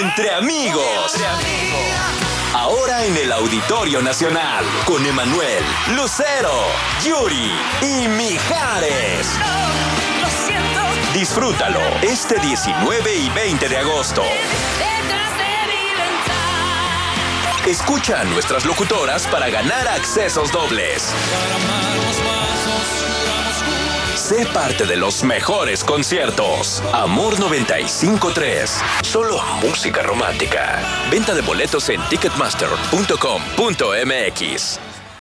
Entre amigos. Ahora en el Auditorio Nacional, con Emanuel, Lucero, Yuri y Mijares. Disfrútalo este 19 y 20 de agosto. Escucha a nuestras locutoras para ganar accesos dobles. Sé parte de los mejores conciertos. Amor 95.3. Solo música romántica. Venta de boletos en ticketmaster.com.mx.